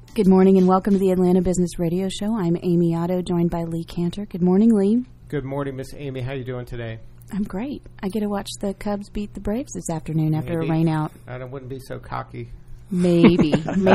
Good morning and welcome to the Atlanta Business Radio Show. I'm Amy Otto, joined by Lee Cantor. Good morning, Lee. Good morning, Miss Amy. How you doing today? I'm great. I get to watch the Cubs beat the Braves this afternoon after a Maybe. rain out. I wouldn't be so cocky. Maybe.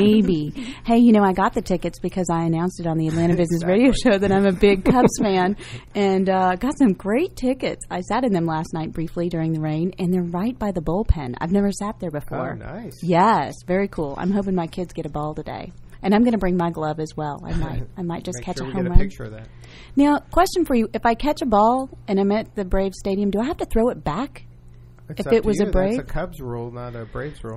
Hey, I got the tickets because I announced it on the Atlanta Business Radio Show that I'm a big Cubs fan, and got some great tickets. I sat in them last night briefly during the rain, and they're right by the bullpen. I've never sat there before. Oh, nice. Yes, very cool. I'm hoping my kids get a ball today. And I'm going to bring my glove as well. I might just catch a home run. Make sure we get a picture of that. Now, question for you. If I catch a ball and I'm at the Braves stadium, do I have to throw it back? It's if it was a Brave? That's a Cubs rule, not a Braves rule.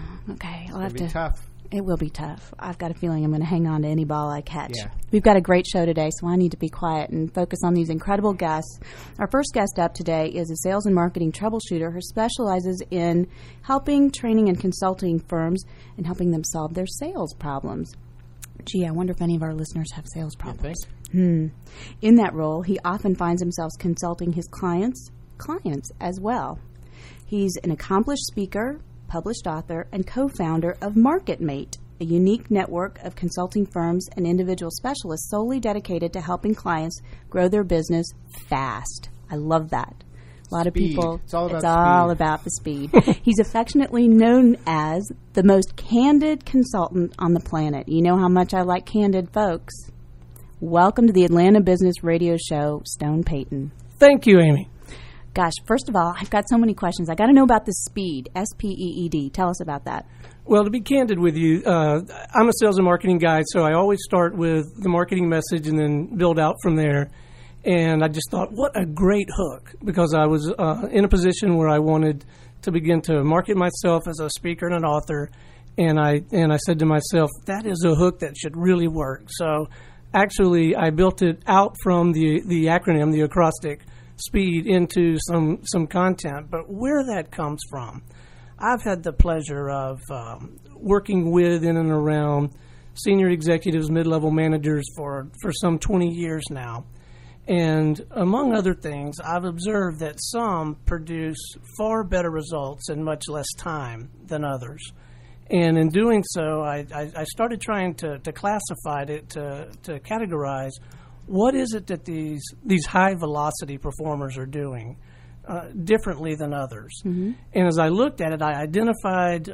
Okay. It'll be tough. It will be tough. I've got a feeling I'm going to hang on to any ball I catch. Yeah. We've got a great show today, so I need to be quiet and focus on these incredible guests. Our first guest up today is a sales and marketing troubleshooter who specializes in helping training and consulting firms and helping them solve their sales problems. Gee, I wonder if any of our listeners have sales problems. In that role, he often finds himself consulting his clients as well. He's an accomplished speaker, published author, and co-founder of MarketMate, a unique network of consulting firms and individual specialists solely dedicated to helping clients grow their business fast. I love that. A lot of people, it's all about the speed. He's affectionately known as the most candid consultant on the planet. You know how much I like candid folks. Welcome to the Atlanta Business Radio Show, Stone Payton. Thank you, Amy. Gosh, first of all, I've got so many questions. I got to know about the SPEED, S-P-E-E-D. Tell us about that. Well, to be candid with you, I'm a sales and marketing guy, so I always start with the marketing message and then build out from there. And I just thought, what a great hook, because I was in a position where I wanted to begin to market myself as a speaker and an author, and I said to myself, that is a hook that should really work. So actually, I built it out from the acronym, the acrostic, SPEED, into some content. But where that comes from, I've had the pleasure of working with, in and around senior executives, mid-level managers for some 20 years now. And among other things, I've observed that some produce far better results in much less time than others. And in doing so, I started trying to classify it, to categorize what is it that these high-velocity performers are doing differently than others. Mm-hmm. And as I looked at it, I identified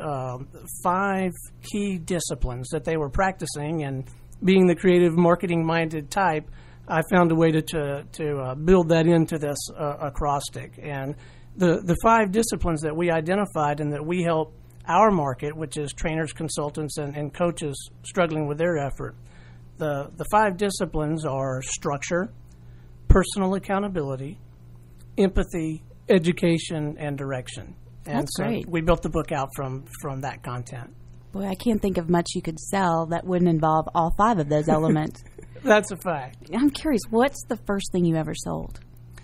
5 key disciplines that they were practicing, and being the creative, marketing-minded type, I found a way to build that into this acrostic. And the 5 disciplines that we identified and that we help our market, which is trainers, consultants, and coaches struggling with their effort, the 5 disciplines are structure, personal accountability, empathy, education, and direction. And That's great. We built the book out from that content. Boy, I can't think of much you could sell that wouldn't involve all 5 of those elements. That's a fact. I'm curious, what's the first thing you ever sold?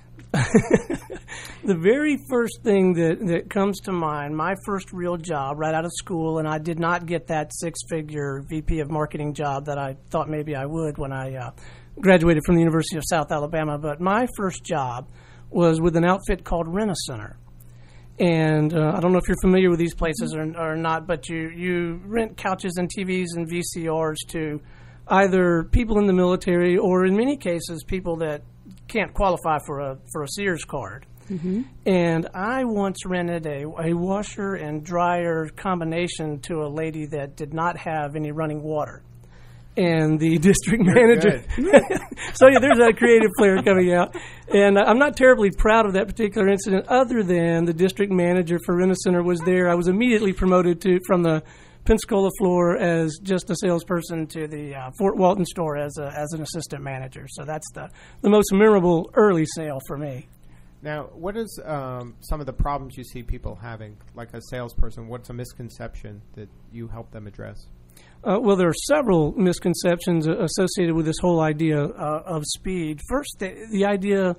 The very first thing that comes to mind, my first real job right out of school, and I did not get that 6-figure VP of marketing job that I thought maybe I would when I graduated from the University of South Alabama, but my first job was with an outfit called Rent-A-Center. And I don't know if you're familiar with these places or not, but you rent couches and TVs and VCRs to either people in the military or, in many cases, people that can't qualify for a Sears card. Mm-hmm. And I once rented a washer and dryer combination to a lady that did not have any running water. And the district manager. So, yeah, there's that creative flair coming out. And I'm not terribly proud of that particular incident, other than the district manager for Rent-A-Center was there. I was immediately promoted from the Pensacola floor as just a salesperson to the Fort Walton store as an assistant manager. So that's the most memorable early sale for me. Now, what is some of the problems you see people having, like a salesperson? What's a misconception that you help them address? Well, there are several misconceptions associated with this whole idea of speed. First, the idea,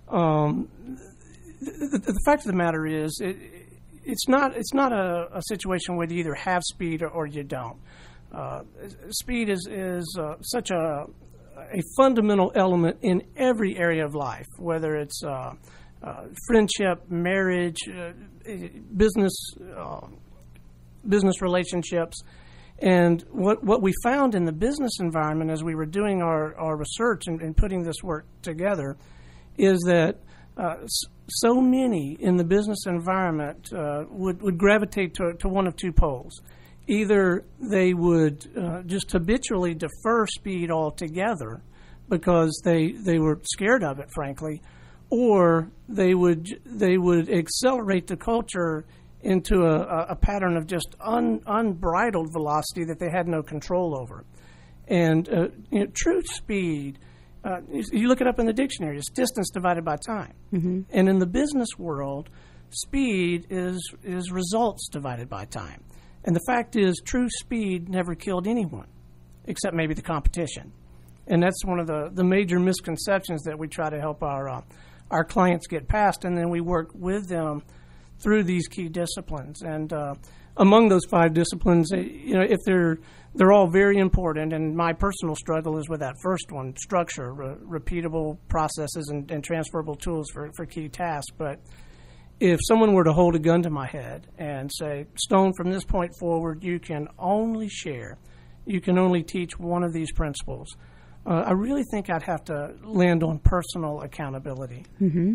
the fact of the matter is, it's not a situation where you either have speed or you don't. Speed is such a fundamental element in every area of life, whether it's friendship, marriage, business relationships. And what we found in the business environment as we were doing our research and putting this work together is that so many in the business environment would gravitate to one of two poles. Either they would just habitually defer speed altogether because they were scared of it, frankly, or they would accelerate the culture into a pattern of just unbridled velocity that they had no control over. And true speed, you look it up in the dictionary, it's distance divided by time. Mm-hmm. And in the business world, speed is results divided by time. And the fact is, true speed never killed anyone, except maybe the competition. And that's one of the major misconceptions that we try to help our clients get past, and then we work with them through these key disciplines. And among those 5 disciplines, if they're all very important, and my personal struggle is with that first one, structure, repeatable processes and transferable tools for key tasks. But if someone were to hold a gun to my head and say, Stone, from this point forward, you can only share, you can only teach one of these principles, I really think I'd have to land on personal accountability. Mm-hmm.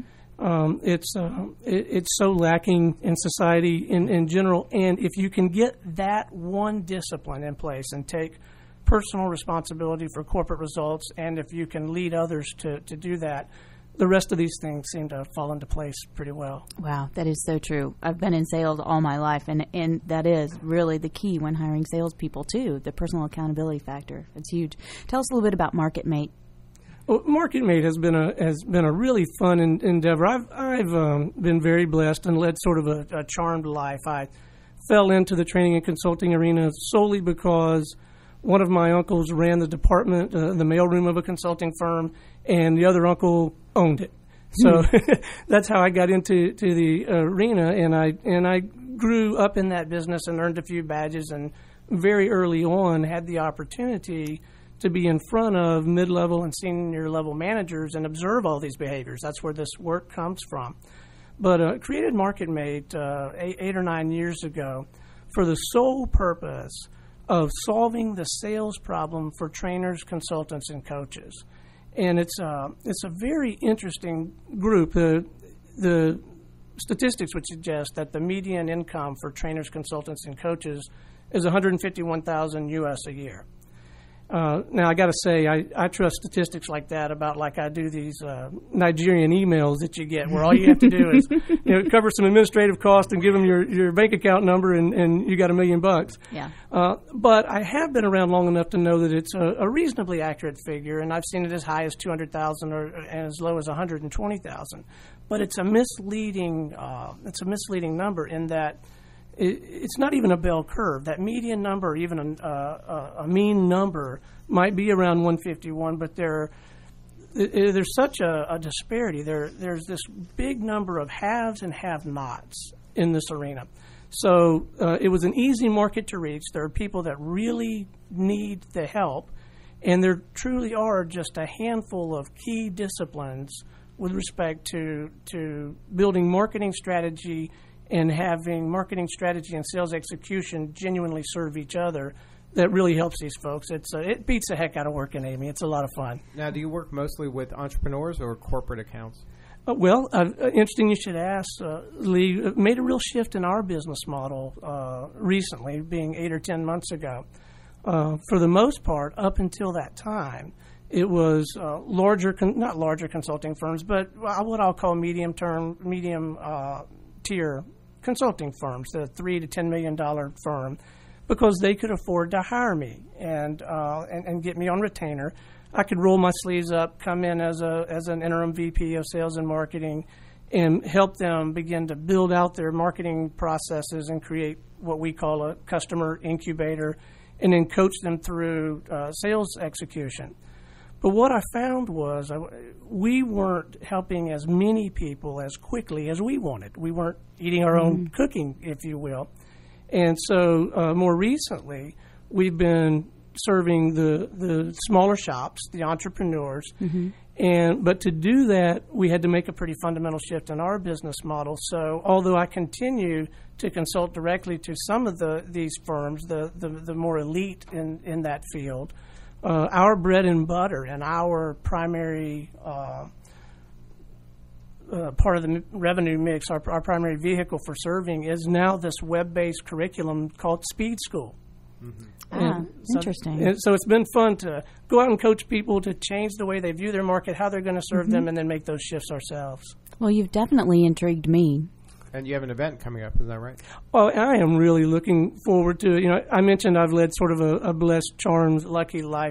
It's so lacking in society in general, and if you can get that one discipline in place and take personal responsibility for corporate results, and if you can lead others to do that, the rest of these things seem to fall into place pretty well. Wow, that is so true. I've been in sales all my life, and that is really the key when hiring salespeople, too, the personal accountability factor. It's huge. Tell us a little bit about MarketMate. Well, MarketMate has been a really fun endeavor. I've been very blessed and led sort of a charmed life. I fell into the training and consulting arena solely because one of my uncles ran the department, the mailroom of a consulting firm, and the other uncle owned it. So that's how I got into the arena, and I grew up in that business and earned a few badges, and very early on had the opportunity to be in front of mid-level and senior-level managers and observe all these behaviors. That's where this work comes from. But created MarketMate 8 or 9 years ago for the sole purpose of solving the sales problem for trainers, consultants, and coaches. And it's a very interesting group. The statistics would suggest that the median income for trainers, consultants, and coaches is $151,000 US a year. Now, I got to say, I trust statistics like that about like I do these Nigerian emails that you get where all you have to do is cover some administrative costs and give them your bank account number and you got $1 million. Yeah. But I have been around long enough to know that it's a reasonably accurate figure, and I've seen it as high as 200,000 or as low as 120,000. But it's a misleading number in that it's not even a bell curve. That median number, or even a mean number, might be around 151, but there's such a disparity. There's this big number of haves and have-nots in this arena. So it was an easy market to reach. There are people that really need the help, and there truly are just a handful of key disciplines with respect to building marketing strategy and having marketing strategy and sales execution genuinely serve each other that really helps these folks. It beats the heck out of working, Amy. It's a lot of fun. Now, do you work mostly with entrepreneurs or corporate accounts? Well, interesting you should ask, Lee. Made a real shift in our business model recently, being 8 or 10 months ago. For the most part, up until that time, it was not larger consulting firms, but what I'll call medium tier consulting firms, the $3 to $10 million firm, because they could afford to hire me and get me on retainer. I could roll my sleeves up, come in as an interim VP of sales and marketing, and help them begin to build out their marketing processes and create what we call a customer incubator, and then coach them through sales execution. But what I found was we weren't helping as many people as quickly as we wanted. We weren't eating our own cooking, if you will. And so more recently, we've been serving the smaller shops, the entrepreneurs. But to do that, we had to make a pretty fundamental shift in our business model. So although I continue to consult directly to some of these firms, the more elite in that field, our bread and butter and our primary part of the revenue mix, our primary vehicle for serving, is now this web-based curriculum called Speed School. Interesting. So it's been fun to go out and coach people to change the way they view their market, how they're going to serve them, and then make those shifts ourselves. Well, you've definitely intrigued me. And you have an event coming up, is that right? Well, I am really looking forward to it. You know, I mentioned I've led sort of a blessed, charmed, lucky life.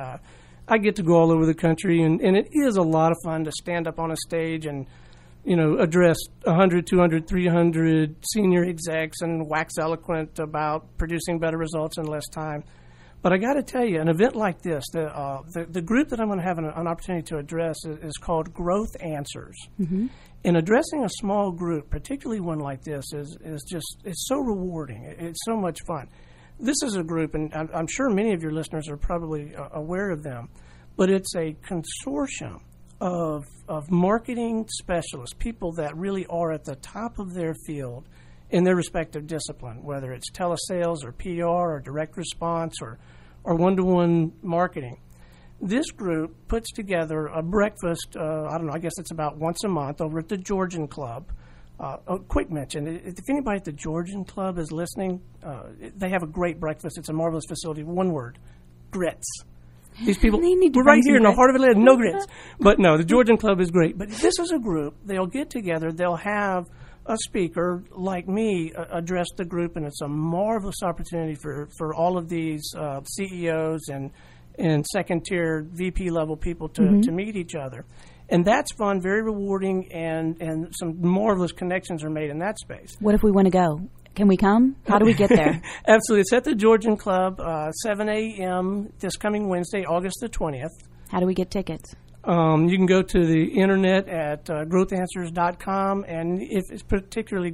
I get to go all over the country, and it is a lot of fun to stand up on a stage and, you know, address 100, 200, 300 senior execs and wax eloquent about producing better results in less time. But I got to tell you, an event like this, the group that I'm going to have an opportunity to address is called Growth Answers. And addressing a small group, particularly one like this, it's so rewarding. It's so much fun. This is a group, and I'm sure many of your listeners are probably aware of them, but it's a consortium of marketing specialists, people that really are at the top of their field in their respective discipline, whether it's telesales or PR or direct response or one-to-one marketing. This group puts together a breakfast, I guess it's about once a month over at the Georgian Club. A quick mention, if anybody at the Georgian Club is listening, they have a great breakfast. It's a marvelous facility. One word, grits. These people, we're right here in the heart of Atlanta, no grits. But no, the Georgian Club is great. But this is a group. They'll get together. They'll have a speaker like me address the group, and it's a marvelous opportunity for all of these CEOs and second-tier VP-level people to meet each other. And that's fun, very rewarding, and some marvelous connections are made in that space. What if we want to go? Can we come? How do we get there? Absolutely. It's at the Georgian Club, 7 a.m. this coming Wednesday, August the 20th. How do we get tickets? You can go to the internet at growthanswers.com, and if it's particularly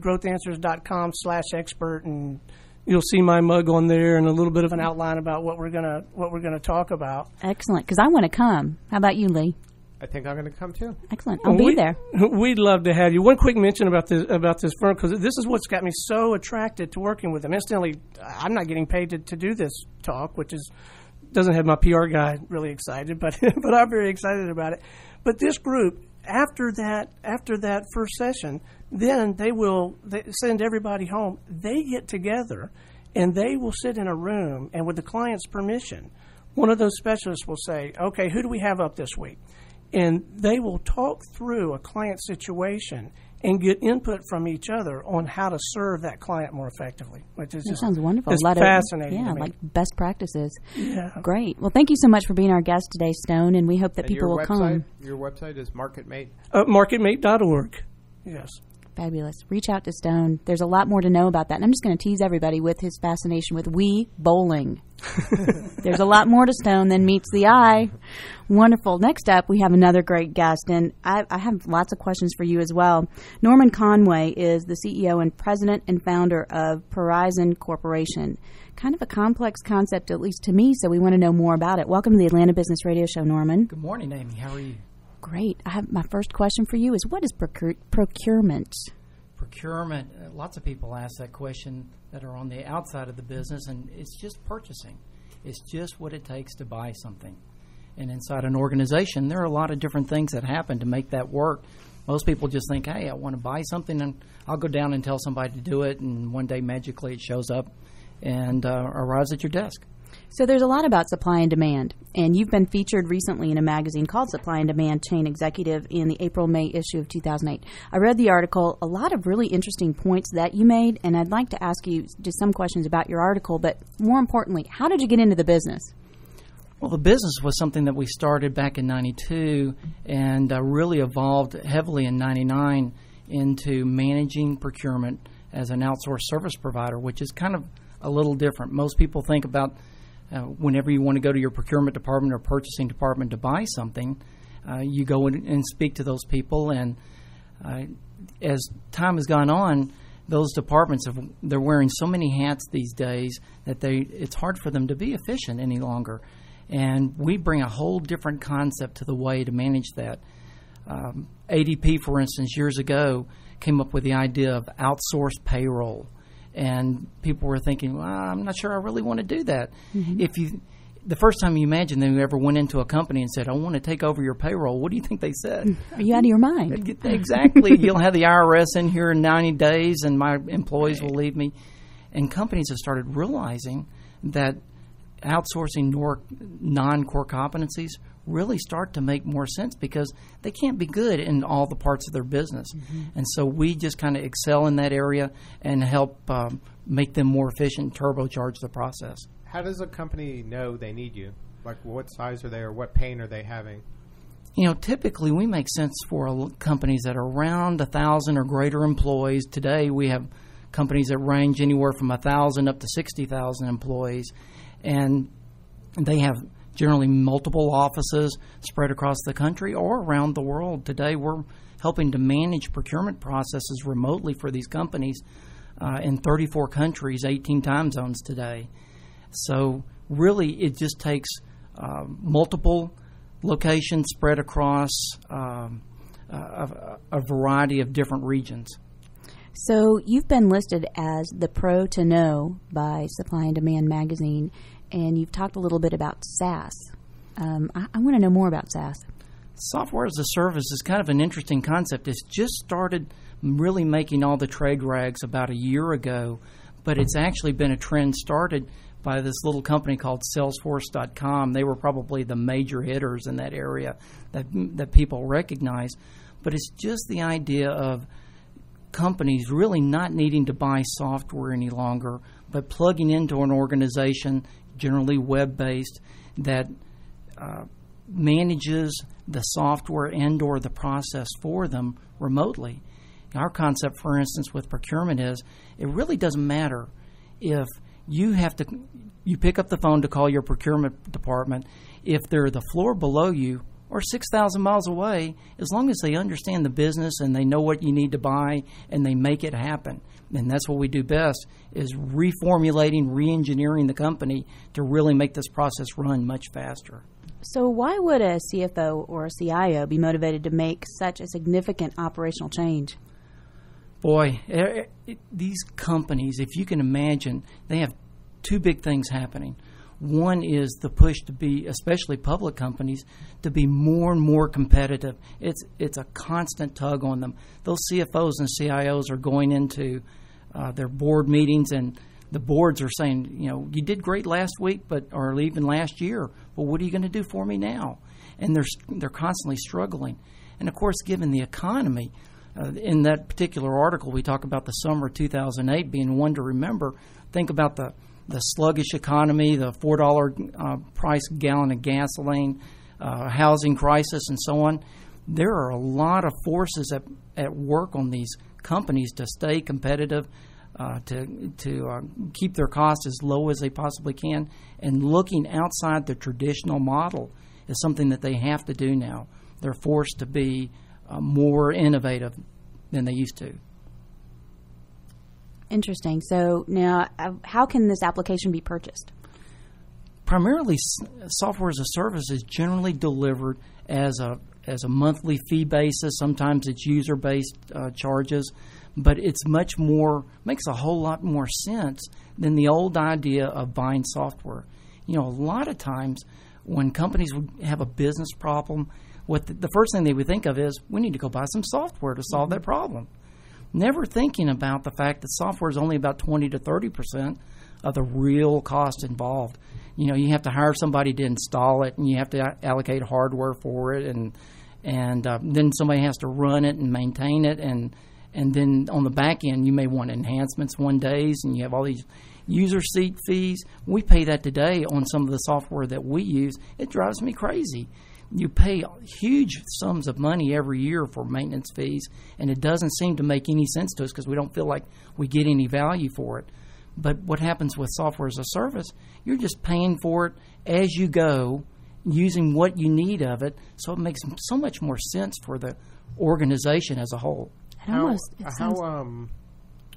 growthanswers.com/expert, and you'll see my mug on there and a little bit of an outline about what we're gonna talk about. Excellent, because I want to come. How about you, Lee? I think I'm going to come too. Excellent. I'll be there. We'd love to have you. One quick mention about this firm, because this is what's got me so attracted to working with them. Incidentally, I'm not getting paid to do this talk, which doesn't have my PR guy really excited, but I'm very excited about it. But this group, after that first session, then they send everybody home. They get together, and they will sit in a room, and with the client's permission, one of those specialists will say, okay, who do we have up this week? And they will talk through a client situation and get input from each other on how to serve that client more effectively, which is sounds wonderful. It's fascinating. Yeah, like best practices. Yeah. Great. Well, thank you so much for being our guest today, Stone, and we hope that people will come. Your website is MarketMate? MarketMate.org. Yes. Fabulous. Reach out to Stone. There's a lot more to know about that. And I'm just going to tease everybody with his fascination with Wii bowling. There's a lot more to Stone than meets the eye. Wonderful. Next up, we have another great guest, and I have lots of questions for you as well. Norman Conway is the CEO and president and founder of Perizon Corporation. Kind of a complex concept, at least to me, so we want to know more about it. Welcome to the Atlanta Business Radio Show, Norman. Good morning, Amy. How are you? Great. I have my first question for you is, what is procurement? Procurement, lots of people ask that question that are on the outside of the business, and it's just purchasing. It's just what it takes to buy something. And inside an organization, there are a lot of different things that happen to make that work. Most people just think, hey, I want to buy something, and I'll go down and tell somebody to do it, and one day magically it shows up and arrives at your desk. So there's a lot about supply and demand, and you've been featured recently in a magazine called Supply and Demand Chain Executive in the April-May issue of 2008. I read the article, a lot of really interesting points that you made, and I'd like to ask you just some questions about your article, but more importantly, how did you get into the business? Well, the business was something that we started back in 92 and really evolved heavily in 99 into managing procurement as an outsourced service provider, which is kind of a little different. Most people think about whenever you want to go to your procurement department or purchasing department to buy something, you go in and speak to those people. And as time has gone on, those departments they're wearing so many hats these days that it's hard for them to be efficient any longer. And we bring a whole different concept to the way to manage that. ADP, for instance, years ago came up with the idea of outsourced payroll. And people were thinking, well, I'm not sure I really want to do that. Mm-hmm. The first time you imagine that you ever went into a company and said, I want to take over your payroll, what do you think they said? Are you out of your mind? Exactly. You'll have the IRS in here in 90 days and my employees will leave me. And companies have started realizing that outsourcing non-core competencies really start to make more sense because they can't be good in all the parts of their business. Mm-hmm. And so we just kind of excel in that area and help make them more efficient and turbocharge the process. How does a company know they need you? Like what size are they or what pain are they having? Typically we make sense for companies that are around 1,000 or greater employees. Today we have companies that range anywhere from 1,000 up to 60,000 employees. And they have generally multiple offices spread across the country or around the world. Today we're helping to manage procurement processes remotely for these companies in 34 countries, 18 time zones today. So really it just takes multiple locations spread across a variety of different regions. So you've been listed as the pro to know by Supply and Demand magazine, and you've talked a little bit about SaaS. I want to know more about SaaS. Software as a service is kind of an interesting concept. It's just started really making all the trade rags about a year ago, but it's actually been a trend started by this little company called Salesforce.com. They were probably the major hitters in that area that people recognize. But it's just the idea of companies really not needing to buy software any longer, but plugging into an organization, generally web-based, that manages the software and or the process for them remotely. Our concept, for instance, with procurement is it really doesn't matter if you pick up the phone to call your procurement department. If they're the floor below you or 6,000 miles away, as long as they understand the business and they know what you need to buy and they make it happen. And that's what we do best, is reformulating, re-engineering the company to really make this process run much faster. So why would a CFO or a CIO be motivated to make such a significant operational change? Boy, these companies, if you can imagine, they have two big things happening. One is the push to be, especially public companies, to be more and more competitive. It's a constant tug on them. Those CFOs and CIOs are going into their board meetings, and the boards are saying, you did great last week, or even last year, but what are you going to do for me now? And they're constantly struggling. And of course, given the economy, in that particular article, we talk about the summer of 2008 being one to remember. Think about the sluggish economy, the $4 price gallon of gasoline, housing crisis, and so on. There are a lot of forces at work on these companies to stay competitive, to keep their costs as low as they possibly can, and looking outside the traditional model is something that they have to do now. They're forced to be more innovative than they used to. Interesting. So now, how can this application be purchased? Primarily, software as a service is generally delivered as a monthly fee basis. Sometimes it's user-based charges, but it's makes a whole lot more sense than the old idea of buying software. A lot of times when companies would have a business problem, the first thing they would think of is, we need to go buy some software to solve that problem. Never thinking about the fact that software is only about 20 to 30% of the real cost involved. You have to hire somebody to install it, and you have to allocate hardware for it, and then somebody has to run it and maintain it, and then on the back end you may want enhancements one days, and you have all these user seat fees. We pay that today on some of the software that we use. It drives me crazy. You pay huge sums of money every year for maintenance fees, and it doesn't seem to make any sense to us because we don't feel like we get any value for it. But what happens with software as a service, you're just paying for it as you go, using what you need of it, so it makes so much more sense for the organization as a whole. How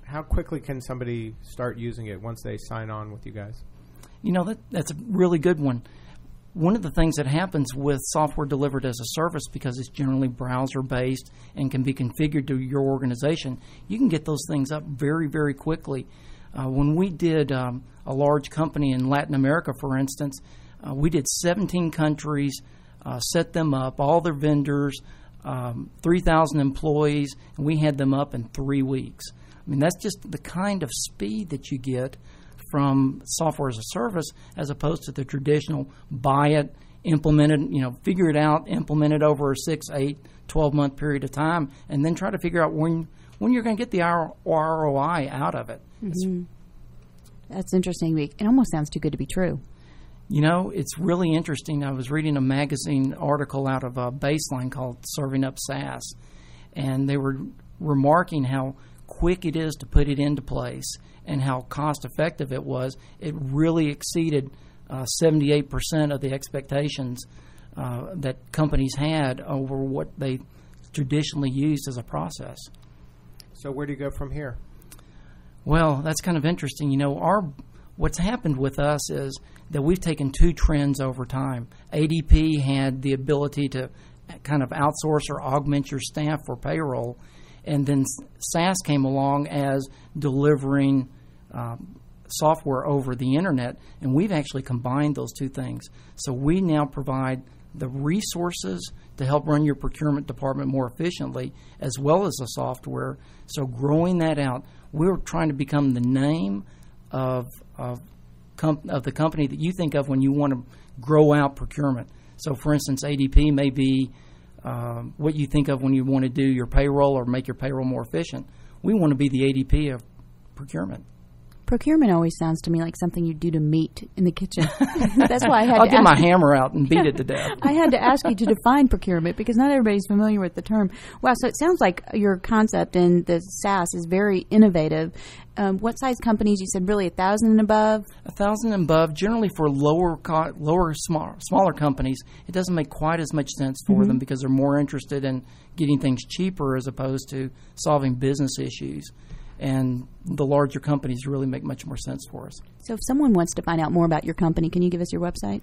how quickly can somebody start using it once they sign on with you guys? That's a really good one. One of the things that happens with software delivered as a service, because it's generally browser-based and can be configured to your organization, you can get those things up very, very quickly. When we did a large company in Latin America, for instance, we did 17 countries, set them up, all their vendors, 3,000 employees, and we had them up in 3 weeks. I mean, that's just the kind of speed that you get from software as a service, as opposed to the traditional buy it, implement it, figure it out, implement it over a 6, 8, 12-month period of time, and then try to figure out when you're going to get the ROI out of it. Mm-hmm. That's interesting. It almost sounds too good to be true. It's really interesting. I was reading a magazine article out of Baseline called Serving Up SaaS, and they were remarking how quick it is to put it into place and how cost-effective it was. It really exceeded 78% of the expectations that companies had over what they traditionally used as a process. So where do you go from here? Well, that's kind of interesting. What's happened with us is that we've taken two trends over time. ADP had the ability to kind of outsource or augment your staff for payroll, and then SaaS came along as delivering software over the internet, and we've actually combined those two things. So we now provide the resources to help run your procurement department more efficiently, as well as the software. So growing that out, we're trying to become the name of the company that you think of when you want to grow out procurement. So, for instance, ADP may be what you think of when you want to do your payroll or make your payroll more efficient. We want to be the ADP of procurement. Procurement always sounds to me like something you do to meat in the kitchen. That's why I had I'll to get ask my hammer out and beat it to death. I had to ask you to define procurement because not everybody's familiar with the term. Wow, so it sounds like your concept in the SaaS is very innovative. What size companies? You said really 1,000 and above? 1,000 and above. Generally for smaller companies, it doesn't make quite as much sense for them because they're more interested in getting things cheaper as opposed to solving business issues. And the larger companies really make much more sense for us. So if someone wants to find out more about your company, can you give us your website?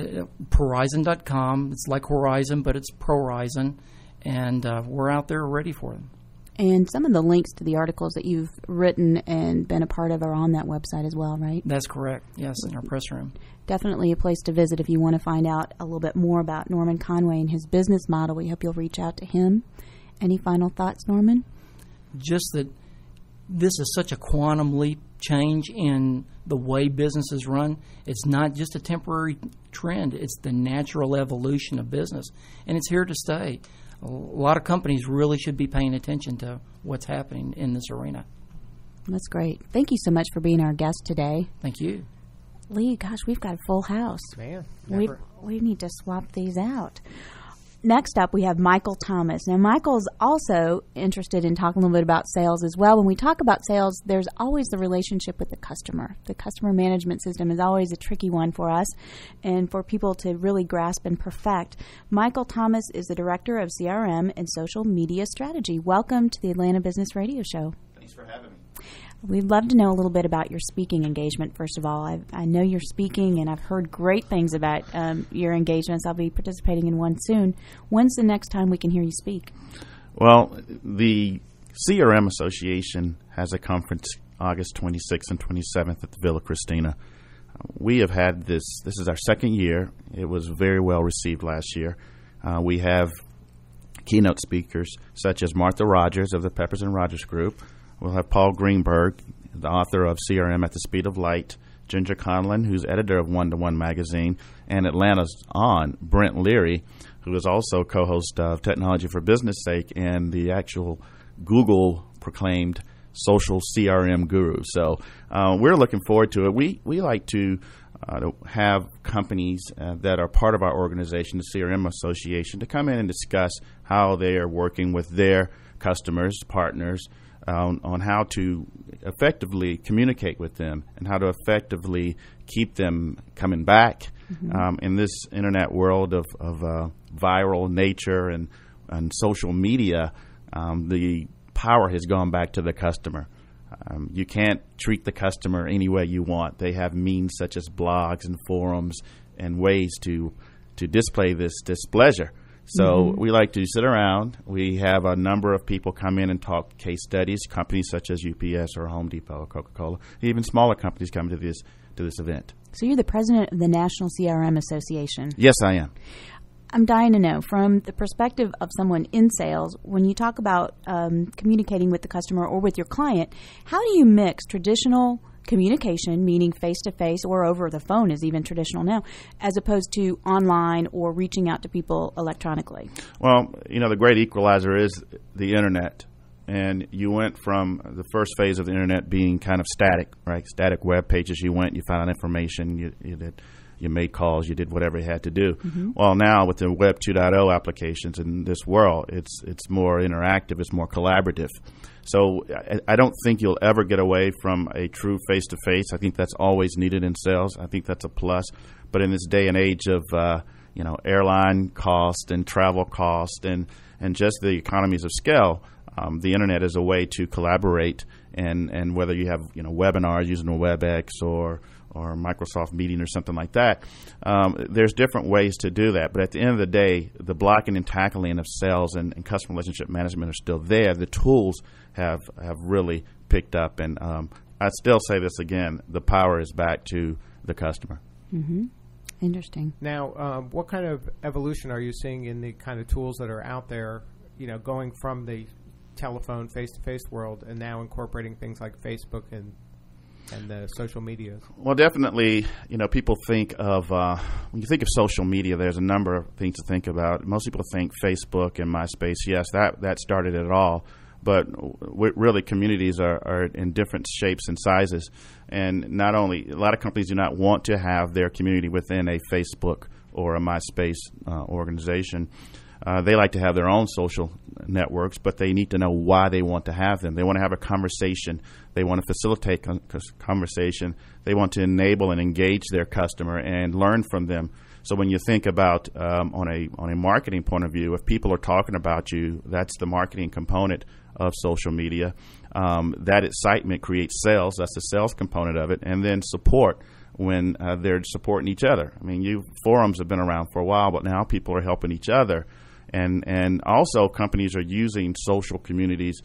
Prorizon.com. It's like Horizon, but it's ProRizon. And we're out there ready for them. And some of the links to the articles that you've written and been a part of are on that website as well, right? That's correct. Yes, in our press room. Definitely a place to visit if you want to find out a little bit more about Norman Conway and his business model. We hope you'll reach out to him. Any final thoughts, Norman? Just that this is such a quantum leap change in the way businesses run. It's not just a temporary trend. It's the natural evolution of business, and it's here to stay. A lot of companies really should be paying attention to what's happening in this arena. That's great. Thank you so much for being our guest today. Thank you. Lee, gosh, we've got a full house. Man, we need to swap these out. Next up, we have Michael Thomas. Now, Michael's also interested in talking a little bit about sales as well. When we talk about sales, there's always the relationship with the customer. The customer management system is always a tricky one for us and for people to really grasp and perfect. Michael Thomas is the Director of CRM and Social Media Strategy. Welcome to the Atlanta Business Radio Show. Thanks for having me. We'd love to know a little bit about your speaking engagement, first of all. I know you're speaking, and I've heard great things about your engagements. I'll be participating in one soon. When's the next time we can hear you speak? Well, the CRM Association has a conference August 26th and 27th at the Villa Christina. We have had this is our second year. It was very well received last year. We have keynote speakers such as Martha Rogers of the Peppers and Rogers Group. We'll have Paul Greenberg, the author of CRM at the Speed of Light, Ginger Conlon, who's editor of One-to-One magazine, and Atlanta's own Brent Leary, who is also co-host of Technology for Business Sake and the actual Google-proclaimed social CRM guru. So we're looking forward to it. We like to have companies that are part of our organization, the CRM Association, to come in and discuss how they are working with their customers, partners, on how to effectively communicate with them and how to effectively keep them coming back in this internet world of viral nature and social media. The power has gone back to the customer. You can't treat the customer any way you want. They have means such as blogs and forums and ways to display this displeasure. So we like to sit around. We have a number of people come in and talk case studies, companies such as UPS or Home Depot or Coca-Cola, even smaller companies come to this event. So you're the president of the National CRM Association. Yes, I am. I'm dying to know, from the perspective of someone in sales, when you talk about communicating with the customer or with your client, how do you mix traditional communication, meaning face-to-face or over the phone is even traditional now, as opposed to online or reaching out to people electronically? Well, the great equalizer is the Internet. And you went from the first phase of the Internet being kind of static, right? Static web pages. You went, you found out information, you made calls, you did whatever you had to do. Well, now with the Web 2.0 applications in this world, it's more interactive, it's more collaborative. So I don't think you'll ever get away from a true face-to-face. I think that's always needed in sales. I think that's a plus. But in this day and age of airline cost and travel cost and just the economies of scale, the Internet is a way to collaborate. And whether you have webinars using a WebEx or Microsoft Meeting or something like that, there's different ways to do that. But at the end of the day, the blocking and tackling of sales and customer relationship management are still there. The tools have really picked up. And I'd still say this again, the power is back to the customer. Interesting. Now, what kind of evolution are you seeing in the kind of tools that are out there, going from the telephone face-to-face world and now incorporating things like Facebook and the social media? Well, definitely, people think of, when you think of social media, there's a number of things to think about. Most people think Facebook and MySpace. Yes, that started it all. But really, communities are in different shapes and sizes. And not only, a lot of companies do not want to have their community within a Facebook or a MySpace organization. They like to have their own social networks, but they need to know why they want to have them. They want to have a conversation. They want to facilitate conversation. They want to enable and engage their customer and learn from them. So when you think about on a marketing point of view, if people are talking about you, that's the marketing component of social media. That excitement creates sales. That's the sales component of it. And then support, when they're supporting each other. I mean, forums have been around for a while, but now people are helping each other. And also companies are using social communities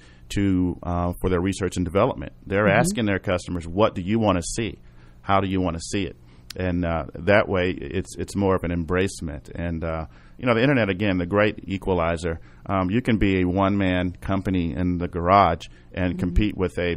for their research and development. They're asking their customers, what do you want to see? How do you want to see it? And that way it's more of an embracement. And the Internet, again, the great equalizer. You can be a one-man company in the garage and compete with a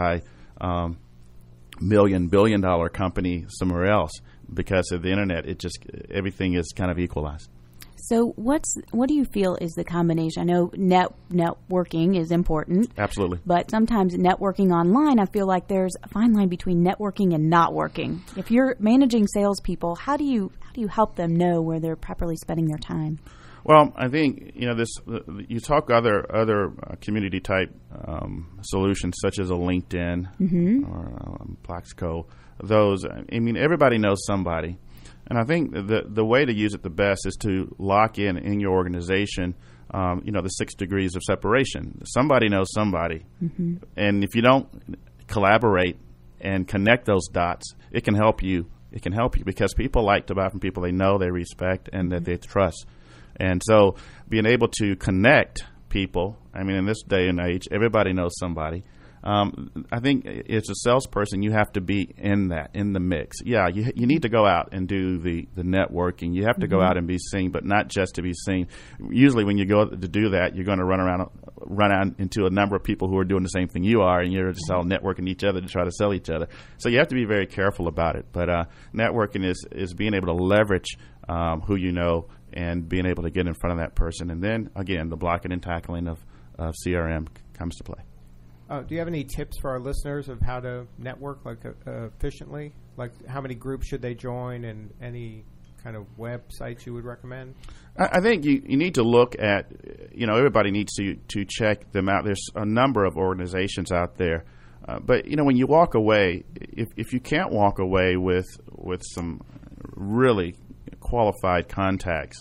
multi-billion-dollar company somewhere else. Because of the Internet, everything is kind of equalized. So what do you feel is the combination? I know networking is important. Absolutely. But sometimes networking online, I feel like there's a fine line between networking and not working. If you're managing salespeople, how do you help them know where they're properly spending their time? Well, I think you talk other community type solutions such as a LinkedIn or Plaxco. Those, I mean, everybody knows somebody. And I think the way to use it the best is to lock in your organization, the 6 degrees of separation. Somebody knows somebody. And if you don't collaborate and connect those dots, it can help you. It can help you because people like to buy from people they know, they respect, and that they trust. And so being able to connect people, I mean, in this day and age, everybody knows somebody. I think as a salesperson, you have to be in the mix. Yeah, you need to go out and do the networking. You have to go out and be seen, but not just to be seen. Usually when you go to do that, you're going to run out into a number of people who are doing the same thing you are, and you're just all networking each other to try to sell each other. So you have to be very careful about it. But networking is being able to leverage who you know and being able to get in front of that person. And then, again, the blocking and tackling of CRM comes to play. Do you have any tips for our listeners of how to network efficiently? Like how many groups should they join and any kind of websites you would recommend? I think you need to look at, everybody needs to check them out. There's a number of organizations out there. But, when you walk away, if you can't walk away with some really qualified contacts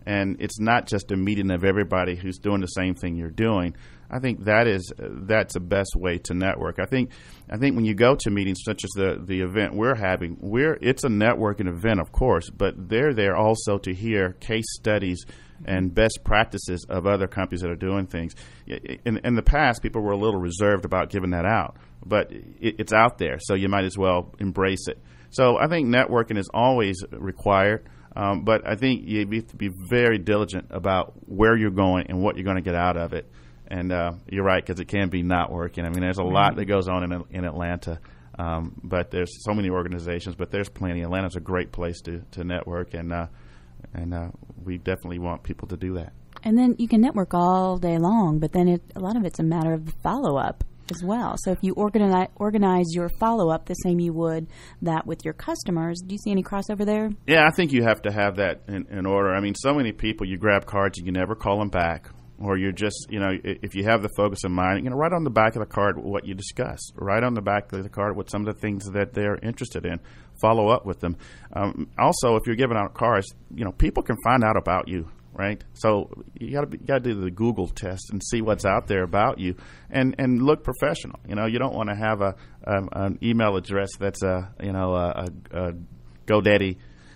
and it's not just a meeting of everybody who's doing the same thing you're doing. I think that's the best way to network. I think when you go to meetings such as the event we're having, it's a networking event, of course, but they're there also to hear case studies and best practices of other companies that are doing things. In the past, people were a little reserved about giving that out, but it's out there, so you might as well embrace it. So I think networking is always required, but I think you have to be very diligent about where you're going and what you're going to get out of it. And you're right, because it can be not working. I mean, there's a lot that goes on in Atlanta, but there's so many organizations, but there's plenty. Atlanta's a great place to network, and we definitely want people to do that. And then you can network all day long, but then a lot of it's a matter of follow-up as well. So if you organize your follow-up the same you would that with your customers, do you see any crossover there? Yeah, I think you have to have that in order. I mean, so many people, you grab cards and you never call them back. Or you're just, if you have the focus in mind, write on the back of the card what you discussed. Write on the back of the card what some of the things that they're interested in. Follow up with them. Also, if you're giving out cards, people can find out about you, right? So you got to do the Google test and see what's out there about you, and look professional. You don't want to have an email address that's a GoDaddy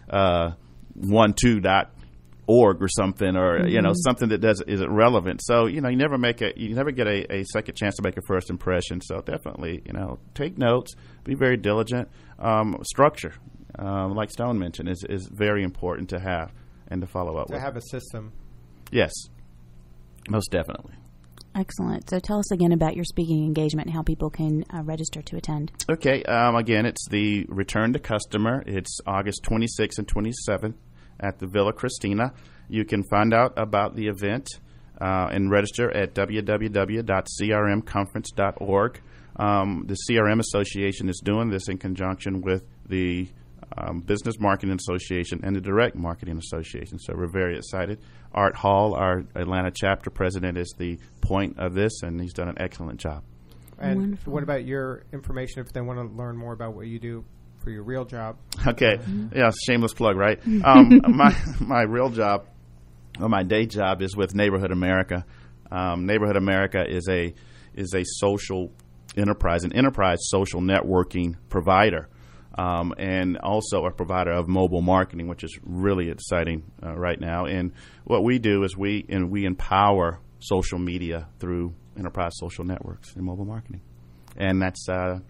12.org or something, or something that isn't relevant. So you never get a second chance to make a first impression. So definitely take notes, be very diligent. Structure, like Stone mentioned, is very important to have and to follow up with. To have a system. Yes, most definitely. Excellent. So tell us again about your speaking engagement and how people can register to attend. Okay. Again, it's the Return to Customer. It's August 26th and 27th. At the Villa Christina. You can find out about the event and register at www.crmconference.org. The CRM Association is doing this in conjunction with the Business Marketing Association and the Direct Marketing Association. So we're very excited. Art Hall, our Atlanta chapter president, is the point of this, and he's done an excellent job. And Wonderful. What about your information if they want to learn more about what you do for your real job? Okay. Yeah, shameless plug, right? My real job, or my day job, is with Neighborhood America. Neighborhood America is a social enterprise, an enterprise social networking provider, and also a provider of mobile marketing, which is really exciting right now. And what we do is we empower social media through enterprise social networks and mobile marketing. And that's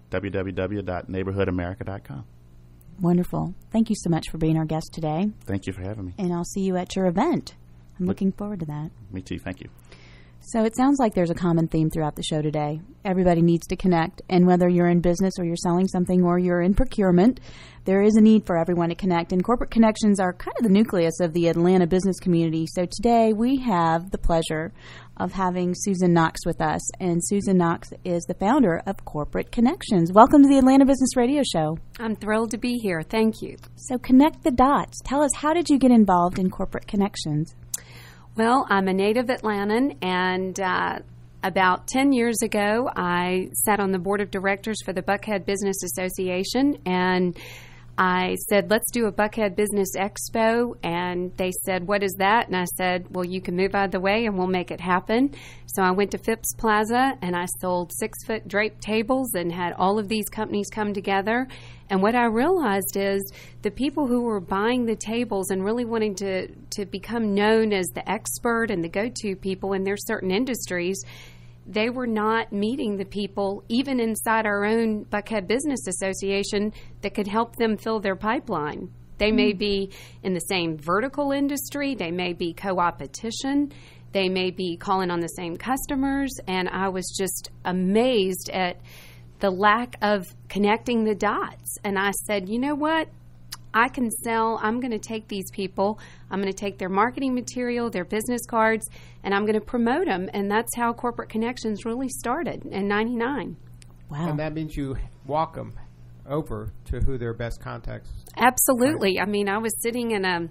www.neighborhoodamerica.com. Wonderful. Thank you so much for being our guest today. Thank you for having me. And I'll see you at your event. I'm looking forward to that. Me too. Thank you. So it sounds like there's a common theme throughout the show today. Everybody needs to connect, and whether you're in business or you're selling something or you're in procurement, there is a need for everyone to connect, and corporate connections are kind of the nucleus of the Atlanta business community. So today we have the pleasure of having Susan Knox with us, and Susan Knox is the founder of Corporate Connections. Welcome to the Atlanta Business Radio Show. I'm thrilled to be here. Thank you. So connect the dots. Tell us, how did you get involved in Corporate Connections? Well, I'm a native Atlantan, and about 10 years ago, I sat on the board of directors for the Buckhead Business Association, and I said, let's do a Buckhead Business Expo, and they said, what is that? And I said, well, you can move out of the way and we'll make it happen. So I went to Phipps Plaza and I sold 6-foot draped tables and had all of these companies come together. And what I realized is the people who were buying the tables and really wanting to become known as the expert and the go-to people in their certain industries, they were not meeting the people, even inside our own Buckhead Business Association, that could help them fill their pipeline. They may be in the same vertical industry. They may be co-opetition. They may be calling on the same customers. And I was just amazed at the lack of connecting the dots. And I said, you know what? I can sell. I'm going to take these people. I'm going to take their marketing material, their business cards, and I'm going to promote them. And that's how Corporate Connections really started in '99. Wow. And that means you walk them over to who their best contacts are. Absolutely. I mean, I was sitting in a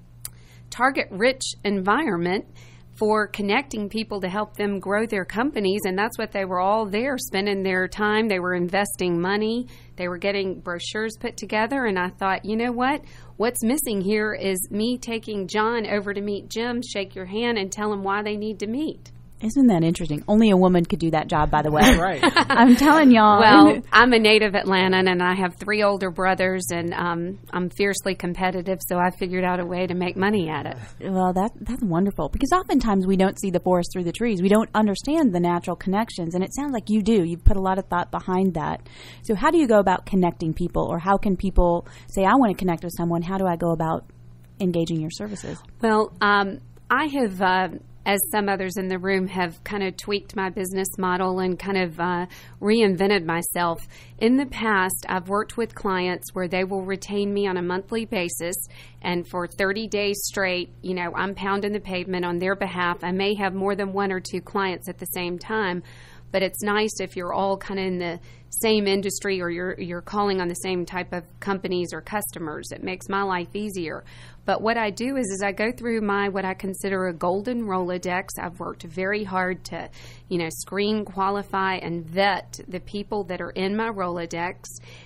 target-rich environment for connecting people to help them grow their companies, and that's what they were all there, spending their time. They were investing money. They were getting brochures put together, and I thought, you know what? what's missing here is me taking John over to meet Jim, shake your hand, and tell him why they need to meet. Isn't that interesting? Only a woman could do that job, by the way. Right. I'm telling y'all. Well, I'm a native Atlantan, and I have 3 older brothers, and I'm fiercely competitive, so I figured out a way to make money at it. Well, that's wonderful, because oftentimes we don't see the forest through the trees. We don't understand the natural connections, and it sounds like you do. You've put a lot of thought behind that. So how do you go about connecting people, or how can people say, I want to connect with someone? How do I go about engaging your services? Well, I have... as some others in the room have kind of tweaked my business model and kind of reinvented myself. In the past, I've worked with clients where they will retain me on a monthly basis, and for 30 days straight, I'm pounding the pavement on their behalf. I may have more than 1 or 2 clients at the same time, but it's nice if you're all kind of in the same industry or you're calling on the same type of companies or customers. It makes my life easier. But what I do is I go through what I consider a golden Rolodex. I've worked very hard to, screen, qualify, and vet the people that are in my Rolodex.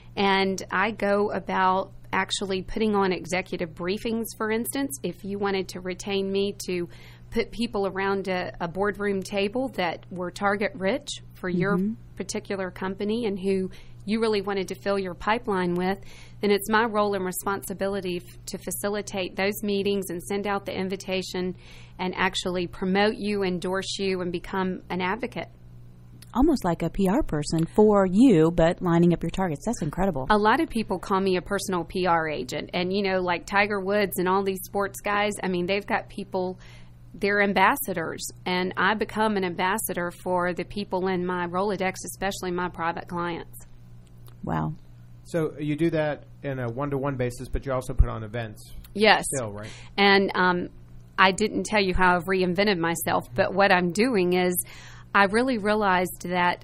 And I go about actually putting on executive briefings, for instance, if you wanted to retain me to put people around a boardroom table that were target rich for your particular company and who you really wanted to fill your pipeline with, then it's my role and responsibility to facilitate those meetings and send out the invitation and actually promote you, endorse you, and become an advocate. Almost like a PR person for you, but lining up your targets. That's incredible. A lot of people call me a personal PR agent. And, like Tiger Woods and all these sports guys, they've got people, they're ambassadors. And I become an ambassador for the people in my Rolodex, especially my private clients. Wow. So you do that in a one-to-one basis, but you also put on events. Yes. Still, right? And I didn't tell you how I've reinvented myself, but what I'm doing is I really realized that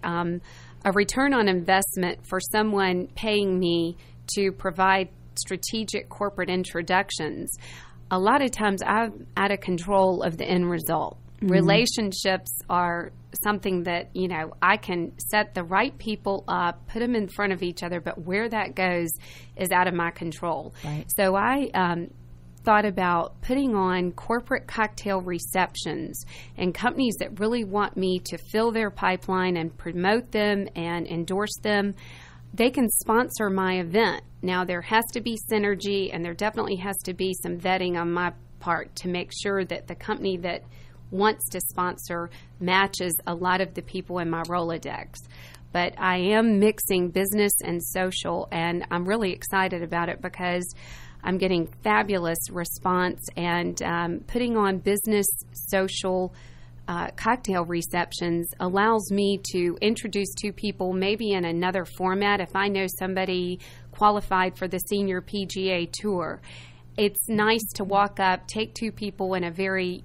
a return on investment for someone paying me to provide strategic corporate introductions, a lot of times I'm out of control of the end result. Mm-hmm. Relationships are something that, I can set the right people up, put them in front of each other, but where that goes is out of my control. Right. So I thought about putting on corporate cocktail receptions, and companies that really want me to fill their pipeline and promote them and endorse them, they can sponsor my event. Now, there has to be synergy, and there definitely has to be some vetting on my part to make sure that the company that wants to sponsor matches a lot of the people in my Rolodex. But I am mixing business and social, and I'm really excited about it because I'm getting fabulous response, and putting on business social cocktail receptions allows me to introduce 2 people maybe in another format. If I know somebody qualified for the Senior PGA Tour, it's nice to walk up, take 2 people in a very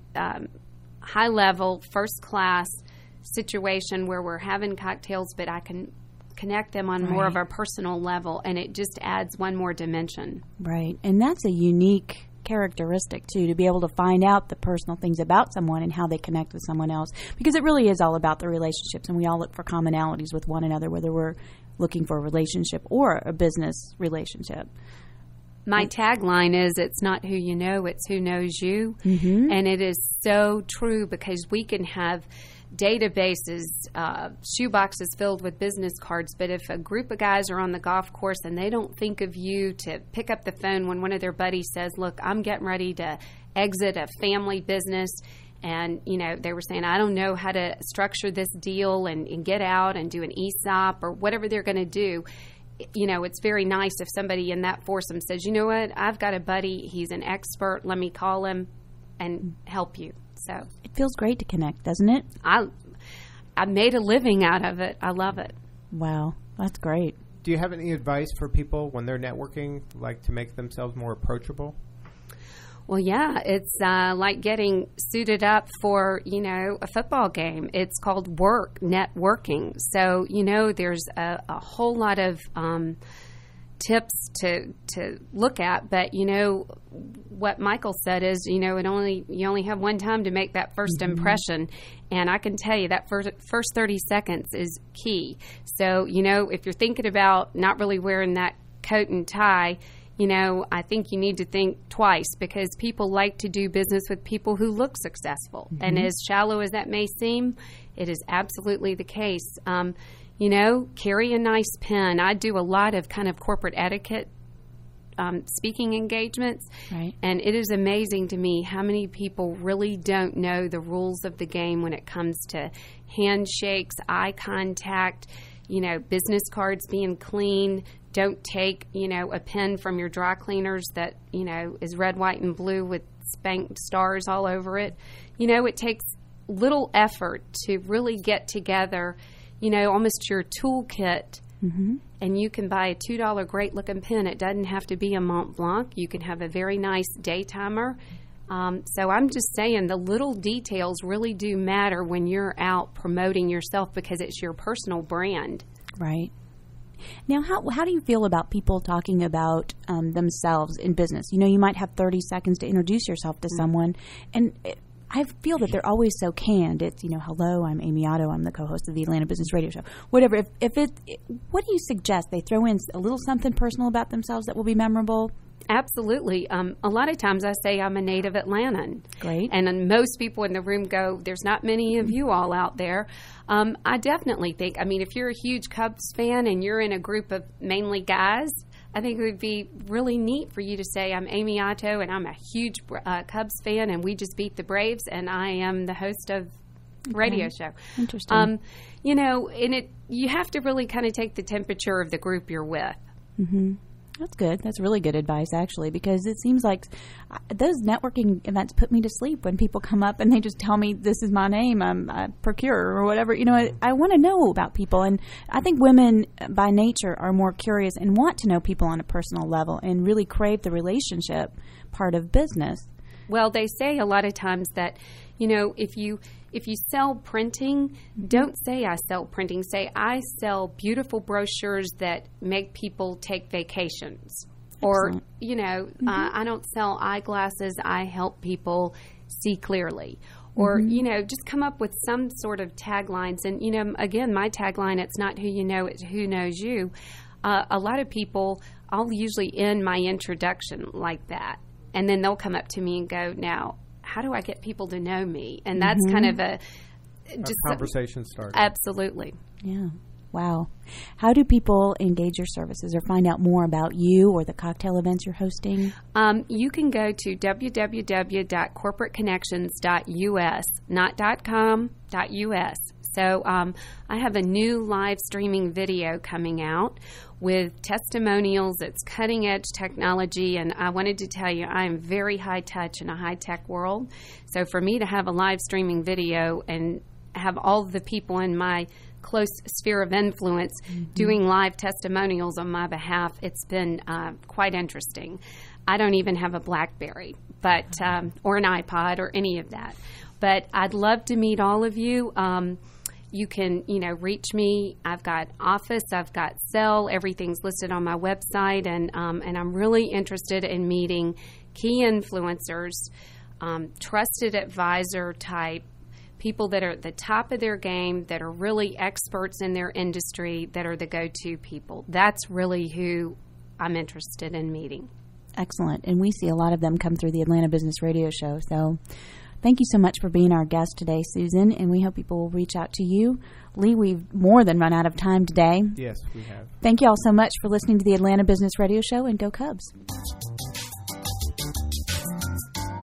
high-level, first-class situation where we're having cocktails, but I can connect them on more of a personal level, and it just adds one more dimension. Right. And that's a unique characteristic, too, to be able to find out the personal things about someone and how they connect with someone else, because it really is all about the relationships, and we all look for commonalities with one another, whether we're looking for a relationship or a business relationship. My tagline is, it's not who you know, it's who knows you. Mm-hmm. And it is so true, because we can have databases, shoeboxes filled with business cards, but if a group of guys are on the golf course and they don't think of you to pick up the phone when one of their buddies says, look, I'm getting ready to exit a family business, and they were saying, I don't know how to structure this deal and get out and do an ESOP or whatever they're going to do, it's very nice if somebody in that foursome says, you know what, I've got a buddy, he's an expert, let me call him and help you. So it feels great to connect, doesn't it? I made a living out of it. I love it. Wow, that's great. Do you have any advice for people when they're networking, like to make themselves more approachable? Well, yeah, it's like getting suited up for, a football game. It's called networking. So, there's a whole lot of tips to look at. But, what Michael said is, you only have one time to make that first impression. And I can tell you that first 30 seconds is key. So, if you're thinking about not really wearing that coat and tie, I think you need to think twice, because people like to do business with people who look successful. Mm-hmm. And as shallow as that may seem, it is absolutely the case. Carry a nice pen. I do a lot of kind of corporate etiquette speaking engagements, right. And it is amazing to me how many people really don't know the rules of the game when it comes to handshakes, eye contact, business cards being clean. Don't take, a pen from your dry cleaners that, is red, white, and blue with spanked stars all over it. It takes little effort to really get together, almost your toolkit. Mm-hmm. And you can buy a $2 great-looking pen. It doesn't have to be a Mont Blanc. You can have a very nice daytimer. So I'm just saying the little details really do matter when you're out promoting yourself, because it's your personal brand. Right. Now, how do you feel about people talking about themselves in business? You might have 30 seconds to introduce yourself to someone, and I feel that they're always so canned. It's, hello, I'm Amy Otto. I'm the co-host of the Atlanta Business Radio Show. Whatever. What do you suggest? They throw in a little something personal about themselves that will be memorable? Absolutely. A lot of times I say I'm a native Atlantan. Great. And most people in the room go, there's not many of you all out there. I definitely think, if you're a huge Cubs fan and you're in a group of mainly guys, I think it would be really neat for you to say, I'm Amy Otto, and I'm a huge Cubs fan, and we just beat the Braves, and I am the host of radio show. Interesting. And you have to really kind of take the temperature of the group you're with. Mm-hmm. That's good. That's really good advice, actually, because it seems like those networking events put me to sleep when people come up and they just tell me, this is my name, I'm a procurer or whatever. I want to know about people, and I think women by nature are more curious and want to know people on a personal level and really crave the relationship part of business. Well, they say a lot of times that, if you sell printing, don't say I sell printing. Say I sell beautiful brochures that make people take vacations. Excellent. Or, I don't sell eyeglasses. I help people see clearly. Or, just come up with some sort of taglines. And, again, my tagline, it's not who you know, it's who knows you. A lot of people, I'll usually end my introduction like that. And then they'll come up to me and go, now, how do I get people to know me? And that's kind of a conversation starter. Absolutely. Yeah. Wow. How do people engage your services or find out more about you or the cocktail events you're hosting? You can go to www.corporateconnections.us, not .com, .us. So I have a new live streaming video coming out with testimonials. It's cutting-edge technology, and I wanted to tell you I am very high-touch in a high-tech world. So for me to have a live streaming video and have all the people in my close sphere of influence doing live testimonials on my behalf, it's been quite interesting. I don't even have a BlackBerry, but or an iPod or any of that. But I'd love to meet all of you. You can, reach me. I've got office, I've got cell, everything's listed on my website, and I'm really interested in meeting key influencers, trusted advisor type, people that are at the top of their game, that are really experts in their industry, that are the go-to people. That's really who I'm interested in meeting. Excellent. And we see a lot of them come through the Atlanta Business Radio Show. So thank you so much for being our guest today, Susan, and we hope people will reach out to you. Lee, we've more than run out of time today. Yes, we have. Thank you all so much for listening to the Atlanta Business Radio Show, and go Cubs.